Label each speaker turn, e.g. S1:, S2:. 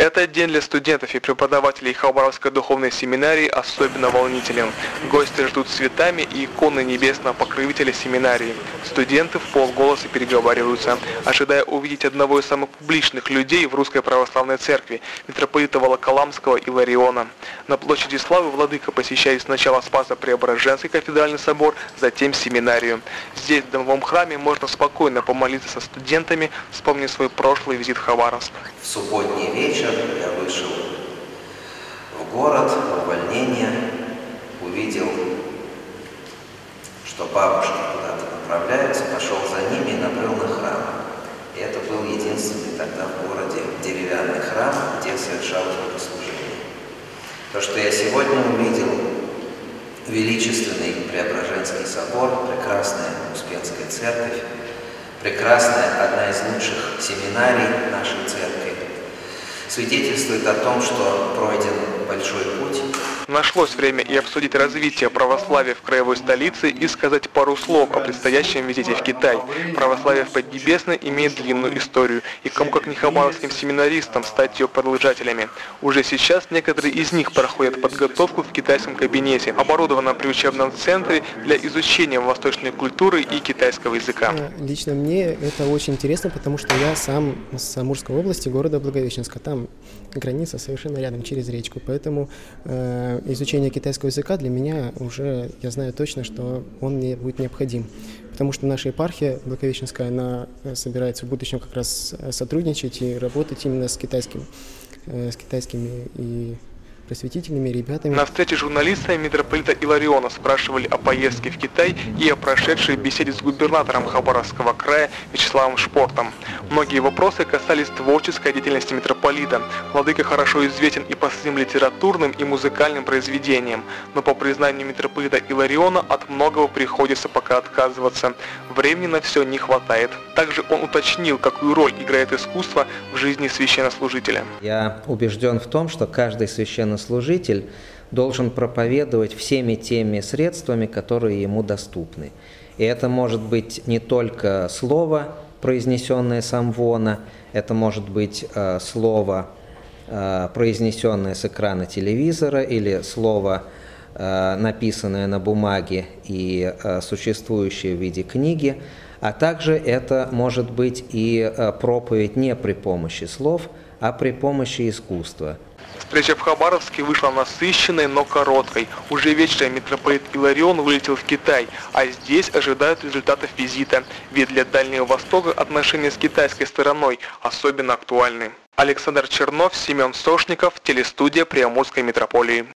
S1: Этот день для студентов и преподавателей Хабаровской духовной семинарии особенно волнителен. Гости ждут цветами и иконы небесного покровителя семинарии. Студенты в полголоса переговариваются, ожидая увидеть одного из самых публичных людей в Русской Православной Церкви, митрополита Волоколамского Илариона. На площади Славы владыка посещает сначала Спасо-Преображенский кафедральный собор, затем семинарию. Здесь, в Домовом храме, можно спокойно помолиться со студентами, вспомнив свой прошлый визит в Хабаровск.
S2: В субботний вечер я вышел в город, в увольнение, увидел, что бабушки куда-то направляются, пошел за ними и набрел на храм. И это был единственный тогда в городе деревянный храм, где совершалось богослужение. То, что я сегодня увидел, величественный Преображенский собор, прекрасная Успенская церковь, прекрасная, одна из лучших семинарий нашей церкви, свидетельствует о том, что пройден большой путь.
S1: Нашлось время и обсудить развитие православия в краевой столице и сказать пару слов о предстоящем визите в Китай. Православие в Поднебесной имеет длинную историю, и кому как не хабаровским семинаристам стать ее продолжателями. Уже сейчас некоторые из них проходят подготовку в китайском кабинете, оборудованном при учебном центре для изучения восточной культуры и китайского языка.
S3: Лично мне это очень интересно, потому что я сам с Амурской области, города Благовещенска. Там граница совершенно рядом, через речку. Поэтому изучение китайского языка для меня уже, я знаю точно, что он мне будет необходим. Потому что наша епархия Благовещенская, она собирается в будущем как раз сотрудничать и работать именно с китайскими и просветительными ребятами.
S1: На встрече с журналистами митрополита Илариона спрашивали о поездке в Китай и о прошедшей беседе с губернатором Хабаровского края Вячеславом Шпортом. Многие вопросы касались творческой деятельности митрополита. Владыка хорошо известен и по своим литературным и музыкальным произведениям, но по признанию митрополита Илариона от многого приходится пока отказываться. Времени на все не хватает. Также он уточнил, какую роль играет искусство в жизни священнослужителя.
S2: Я убежден в том, что каждый священнослужитель должен проповедовать всеми теми средствами, которые ему доступны. И это может быть не только слово, произнесенное с амвона, это может быть слово, произнесенное с экрана телевизора, или слово, написанное на бумаге и существующее в виде книги, а также это может быть и проповедь не при помощи слов, а при помощи искусства.
S1: Встреча в Хабаровске вышла насыщенной, но короткой. Уже вечером митрополит Иларион вылетел в Китай, а здесь ожидают результатов визита. Ведь для Дальнего Востока отношения с китайской стороной особенно актуальны. Александр Чернов, Семен Сошников, телестудия Приамурской митрополии.